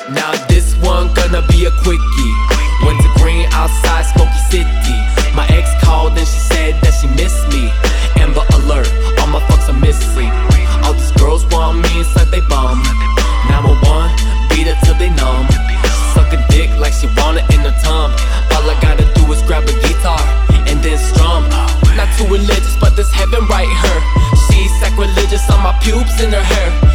Now this one gonna be a quickie. Went to Green outside Smoky City. My ex called and she said that she missed me. Amber alert, all my fucks are missing. All these girls want me, it's like they bum. 911, beat her till they numb. She suckin' dick like she want it in her tongue. All I gotta do is grab a guitar and then strum. Not too religious, but this heaven right her. She's sacrilegious on my pubes in her hair.